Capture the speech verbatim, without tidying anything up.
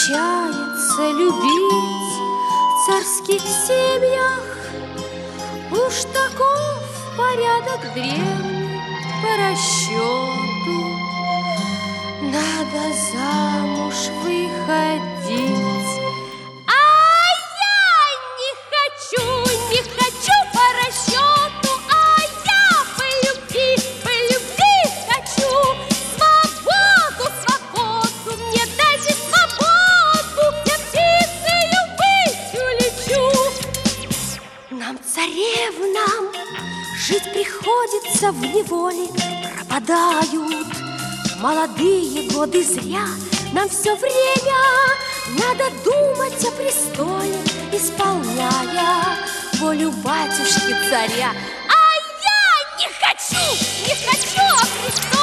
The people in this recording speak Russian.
случается любить в царских семьях. Уж таков порядок древний по расчету. Надо замуж выходить. А я не хочу, не хочу по расчету, а я по любви, по любви хочу. Свободу, свободу, мне дайте свободу, я птицею быть улечу. Нам, царевнам, жить приходится в неволе, пропадают молодые годы зря. Нам все время надо думать о престоле, исполняя волю батюшки царя. А я не хочу, не хочу о престоле.